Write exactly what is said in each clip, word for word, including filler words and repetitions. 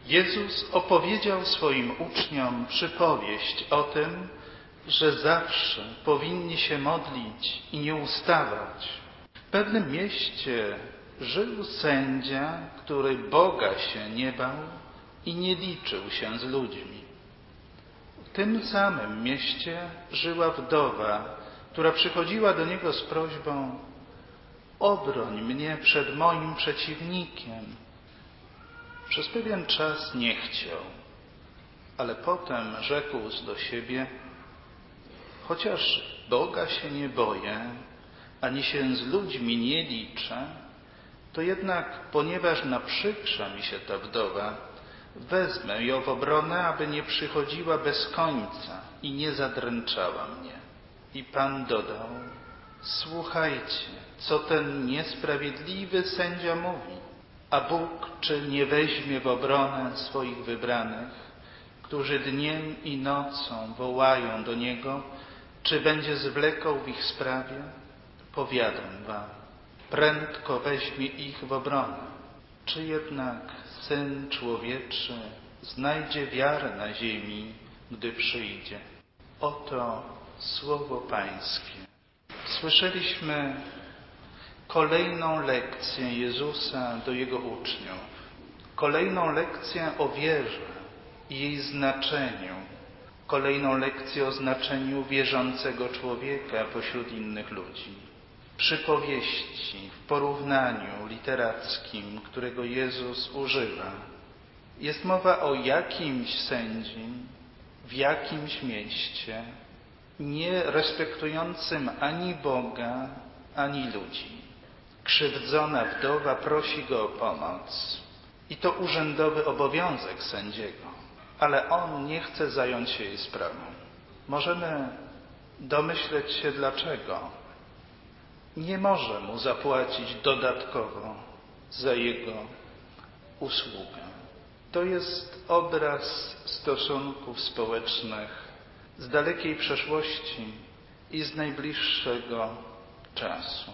Jezus opowiedział swoim uczniom przypowieść o tym, że zawsze powinni się modlić i nie ustawać. W pewnym mieście żył sędzia, który Boga się nie bał i nie liczył się z ludźmi. W tym samym mieście żyła wdowa, która przychodziła do niego z prośbą: obroń mnie przed moim przeciwnikiem. Przez pewien czas nie chciał, ale potem rzekł do siebie: chociaż Boga się nie boję, ani się z ludźmi nie liczę, to jednak, ponieważ naprzykrza mi się ta wdowa, wezmę ją w obronę, aby nie przychodziła bez końca i nie zadręczała mnie. I Pan dodał: słuchajcie, co ten niesprawiedliwy sędzia mówi. A Bóg czy nie weźmie w obronę swoich wybranych, którzy dniem i nocą wołają do Niego, czy będzie zwlekał w ich sprawie? Powiadam wam, prędko weźmie ich w obronę. Czy jednak Syn Człowieczy znajdzie wiarę na ziemi, gdy przyjdzie? Oto słowo Pańskie. Słyszeliśmy kolejną lekcję Jezusa do Jego uczniów. Kolejną lekcję o wierze i jej znaczeniu. Kolejną lekcję o znaczeniu wierzącego człowieka pośród innych ludzi. Przypowieści w porównaniu literackim, którego Jezus używa. Jest mowa o jakimś sędzim w jakimś mieście, nie respektującym ani Boga, ani ludzi. Krzywdzona wdowa prosi go o pomoc. I to urzędowy obowiązek sędziego, ale on nie chce zająć się jej sprawą. Możemy domyśleć się dlaczego. Nie może mu zapłacić dodatkowo za jego usługę. To jest obraz stosunków społecznych z dalekiej przeszłości i z najbliższego czasu.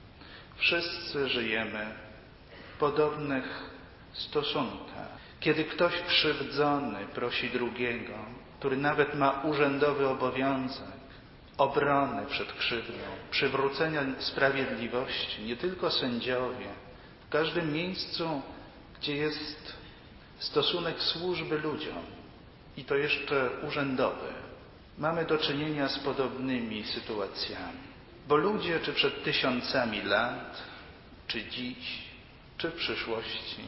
Wszyscy żyjemy w podobnych stosunkach. Kiedy ktoś krzywdzony prosi drugiego, który nawet ma urzędowy obowiązek obrony przed krzywdą, przywrócenia sprawiedliwości, nie tylko sędziowie, w każdym miejscu, gdzie jest stosunek służby ludziom i to jeszcze urzędowy, mamy do czynienia z podobnymi sytuacjami. Bo ludzie, czy przed tysiącami lat, czy dziś, czy w przyszłości,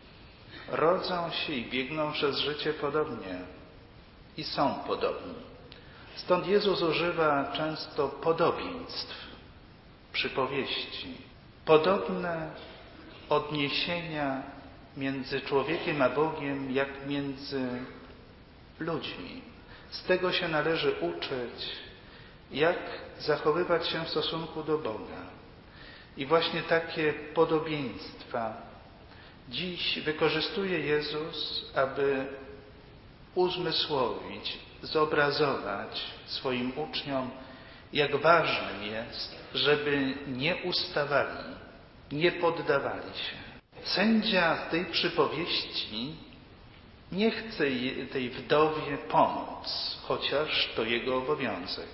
rodzą się i biegną przez życie podobnie i są podobni. Stąd Jezus używa często podobieństw, przypowieści. Podobne odniesienia między człowiekiem a Bogiem, jak między ludźmi. Z tego się należy uczyć, jak zachowywać się w stosunku do Boga. I właśnie takie podobieństwa dziś wykorzystuje Jezus, aby uzmysłowić, zobrazować swoim uczniom, jak ważnym jest, żeby nie ustawali, nie poddawali się. Sędzia z tej przypowieści nie chce tej wdowie pomóc, chociaż to jego obowiązek.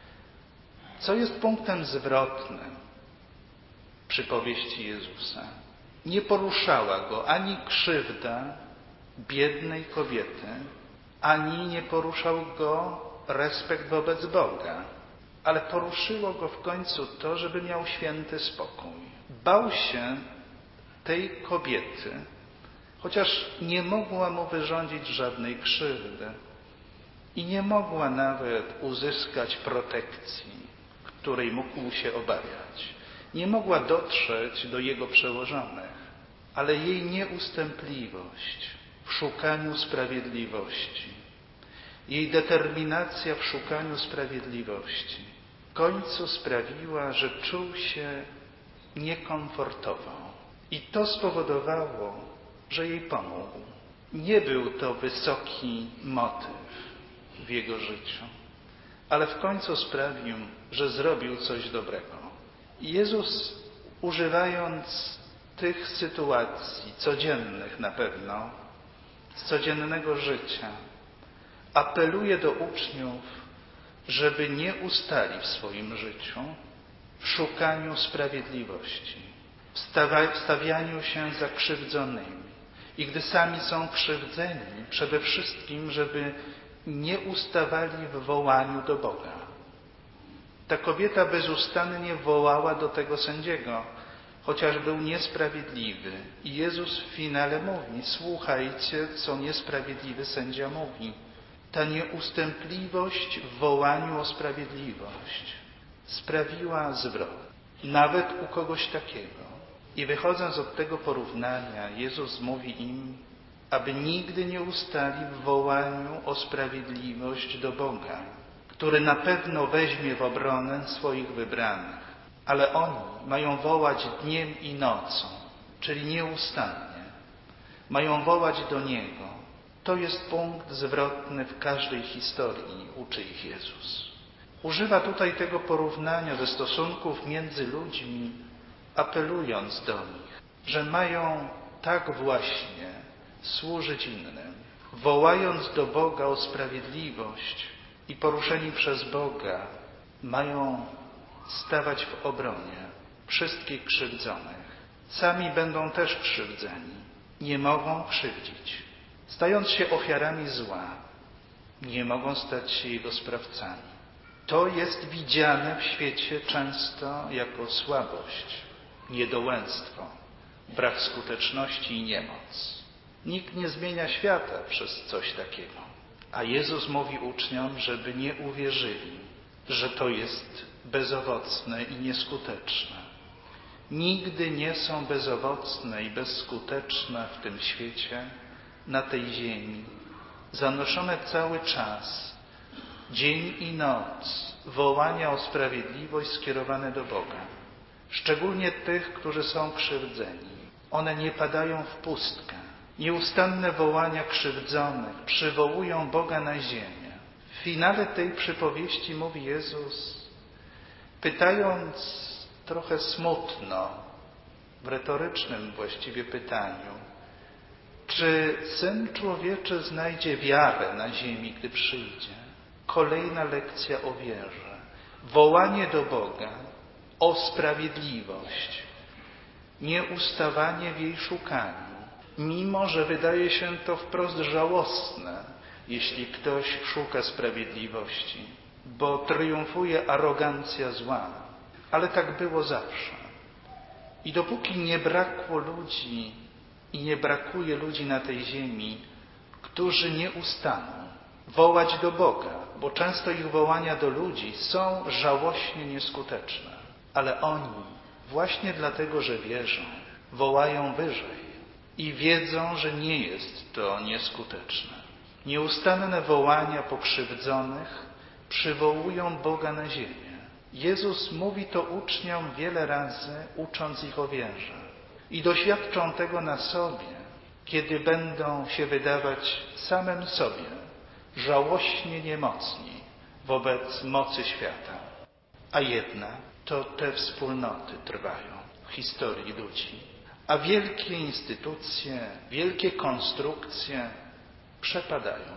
Co jest punktem zwrotnym przypowieści Jezusa? Nie poruszała go ani krzywda biednej kobiety, ani nie poruszał go respekt wobec Boga, ale poruszyło go w końcu to, żeby miał święty spokój. Bał się tej kobiety, chociaż nie mogła mu wyrządzić żadnej krzywdy i nie mogła nawet uzyskać protekcji, której mógł się obawiać. Nie mogła dotrzeć do jego przełożonych, ale jej nieustępliwość w szukaniu sprawiedliwości, jej determinacja w szukaniu sprawiedliwości w końcu sprawiła, że czuł się niekomfortowo. I to spowodowało, że jej pomógł. Nie był to wysoki motyw w jego życiu, ale w końcu sprawił, że zrobił coś dobrego. Jezus, używając tych sytuacji codziennych na pewno, z codziennego życia, apeluje do uczniów, żeby nie ustali w swoim życiu w szukaniu sprawiedliwości, w stawianiu się za krzywdzonymi. I gdy sami są krzywdzeni, przede wszystkim, żeby nie ustawali w wołaniu do Boga. Ta kobieta bezustannie wołała do tego sędziego, chociaż był niesprawiedliwy. I Jezus w finale mówi: słuchajcie, co niesprawiedliwy sędzia mówi. Ta nieustępliwość w wołaniu o sprawiedliwość sprawiła zwrot, nawet u kogoś takiego. I wychodząc od tego porównania, Jezus mówi im, aby nigdy nie ustali w wołaniu o sprawiedliwość do Boga, który na pewno weźmie w obronę swoich wybranych. Ale oni mają wołać dniem i nocą, czyli nieustannie. Mają wołać do Niego. To jest punkt zwrotny w każdej historii, uczy ich Jezus. Używa tutaj tego porównania ze stosunków między ludźmi, apelując do nich, że mają tak właśnie służyć innym, wołając do Boga o sprawiedliwość i poruszeni przez Boga mają stawać w obronie wszystkich krzywdzonych. Sami będą też krzywdzeni, nie mogą krzywdzić. Stając się ofiarami zła, nie mogą stać się jego sprawcami. To jest widziane w świecie często jako słabość, niedołęstwo, brak skuteczności i niemoc. Nikt nie zmienia świata przez coś takiego. A Jezus mówi uczniom, żeby nie uwierzyli, że to jest bezowocne i nieskuteczne. Nigdy nie są bezowocne i bezskuteczne w tym świecie, na tej ziemi, zanoszone cały czas, dzień i noc, wołania o sprawiedliwość skierowane do Boga. Szczególnie tych, którzy są krzywdzeni. One nie padają w pustkę. Nieustanne wołania krzywdzonych przywołują Boga na ziemię. W finale tej przypowieści mówi Jezus, pytając trochę smutno, w retorycznym właściwie pytaniu, czy Syn Człowieczy znajdzie wiarę na ziemi, gdy przyjdzie? Kolejna lekcja o wierze. Wołanie do Boga o sprawiedliwość. Nieustawanie w jej szukaniu. Mimo że wydaje się to wprost żałosne, jeśli ktoś szuka sprawiedliwości, bo triumfuje arogancja zła. Ale tak było zawsze. I dopóki nie brakło ludzi i nie brakuje ludzi na tej ziemi, którzy nie ustaną wołać do Boga, bo często ich wołania do ludzi są żałośnie nieskuteczne. Ale oni, właśnie dlatego, że wierzą, wołają wyżej i wiedzą, że nie jest to nieskuteczne. Nieustanne wołania pokrzywdzonych przywołują Boga na ziemię. Jezus mówi to uczniom wiele razy, ucząc ich o wierze. I doświadczą tego na sobie, kiedy będą się wydawać samym sobie żałośnie niemocni wobec mocy świata. A jednak to te wspólnoty trwają w historii ludzi. A wielkie instytucje, wielkie konstrukcje przepadają,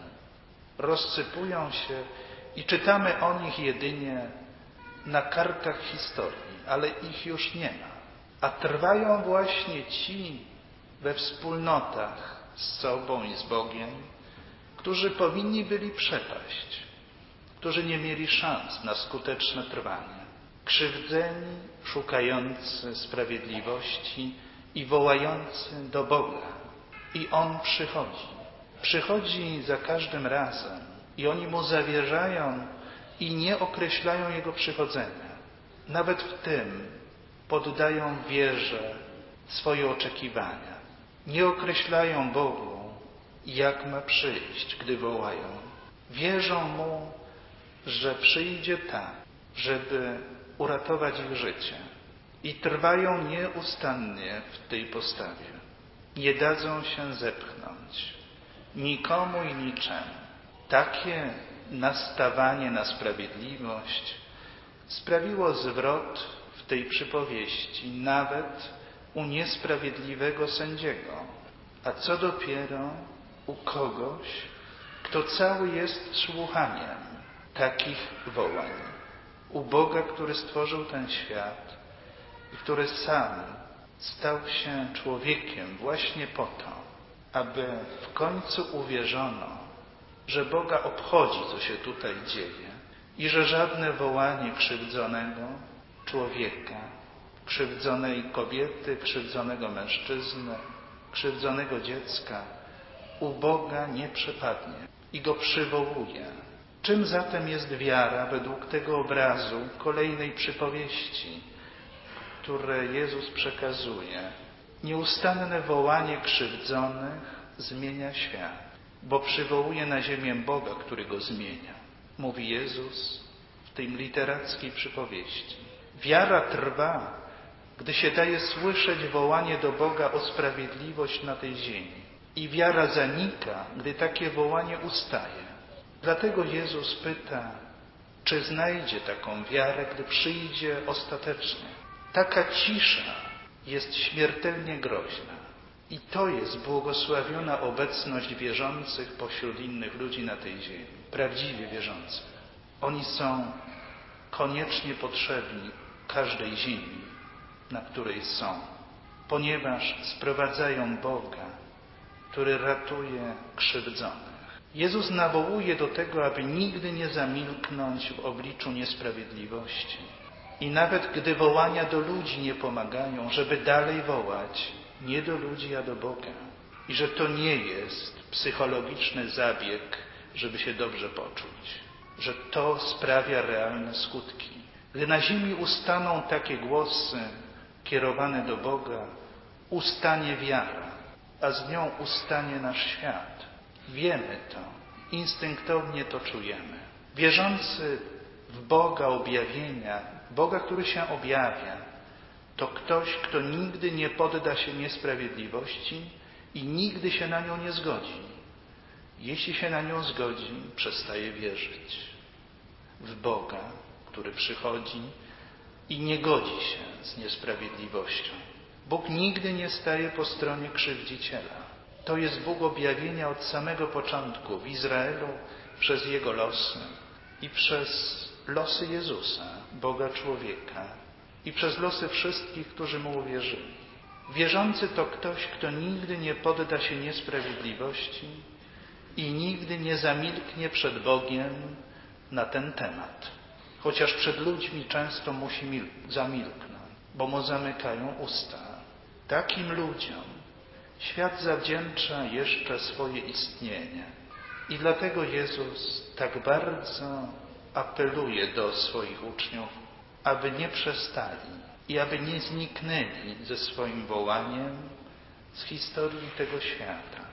rozsypują się i czytamy o nich jedynie na kartach historii, ale ich już nie ma. A trwają właśnie ci we wspólnotach z sobą i z Bogiem, którzy powinni byli przepaść, którzy nie mieli szans na skuteczne trwanie. Krzywdzeni, szukający sprawiedliwości i wołający do Boga. I On przychodzi. Przychodzi za każdym razem i oni Mu zawierzają i nie określają Jego przychodzenia. Nawet w tym poddają wierze swoje oczekiwania. Nie określają Bogu, jak ma przyjść, gdy wołają. Wierzą Mu, że przyjdzie tak, żeby uratować ich życie. I trwają nieustannie w tej postawie. Nie dadzą się zepchnąć nikomu i niczemu. Takie nastawanie na sprawiedliwość sprawiło zwrot w tej przypowieści nawet u niesprawiedliwego sędziego, a co dopiero u kogoś, kto cały jest słuchaniem takich wołań. U Boga, który stworzył ten świat i który sam stał się człowiekiem właśnie po to, aby w końcu uwierzono, że Boga obchodzi, co się tutaj dzieje i że żadne wołanie krzywdzonego człowieka, krzywdzonej kobiety, krzywdzonego mężczyzny, krzywdzonego dziecka u Boga nie przypadnie i go przywołuje. Czym zatem jest wiara według tego obrazu kolejnej przypowieści, które Jezus przekazuje? Nieustanne wołanie krzywdzonych zmienia świat, bo przywołuje na ziemię Boga, który go zmienia. Mówi Jezus w tej literackiej przypowieści. Wiara trwa, gdy się daje słyszeć wołanie do Boga o sprawiedliwość na tej ziemi. I wiara zanika, gdy takie wołanie ustaje. Dlatego Jezus pyta, czy znajdzie taką wiarę, gdy przyjdzie ostatecznie. Taka cisza jest śmiertelnie groźna. I to jest błogosławiona obecność wierzących pośród innych ludzi na tej ziemi. Prawdziwie wierzących. Oni są koniecznie potrzebni każdej ziemi, na której są, ponieważ sprowadzają Boga, który ratuje krzywdzonych. Jezus nawołuje do tego, aby nigdy nie zamilknąć w obliczu niesprawiedliwości. I nawet gdy wołania do ludzi nie pomagają, żeby dalej wołać nie do ludzi, a do Boga. I że to nie jest psychologiczny zabieg, żeby się dobrze poczuć. Że to sprawia realne skutki. Gdy na ziemi ustaną takie głosy kierowane do Boga, ustanie wiara, a z nią ustanie nasz świat. Wiemy to, instynktownie to czujemy. Wierzący w Boga objawienia, Boga, który się objawia, to ktoś, kto nigdy nie podda się niesprawiedliwości i nigdy się na nią nie zgodzi. Jeśli się na nią zgodzi, przestaje wierzyć w Boga, który przychodzi i nie godzi się z niesprawiedliwością. Bóg nigdy nie staje po stronie krzywdziciela. To jest Bóg objawienia od samego początku w Izraelu przez Jego losy i przez losy Jezusa, Boga człowieka i przez losy wszystkich, którzy Mu uwierzyli. Wierzący to ktoś, kto nigdy nie podda się niesprawiedliwości i nigdy nie zamilknie przed Bogiem na ten temat. Chociaż przed ludźmi często musi mil- zamilknąć, bo Mu zamykają usta. Takim ludziom świat zawdzięcza jeszcze swoje istnienie. I dlatego Jezus tak bardzo apeluje do swoich uczniów, aby nie przestali i aby nie zniknęli ze swoim wołaniem z historii tego świata.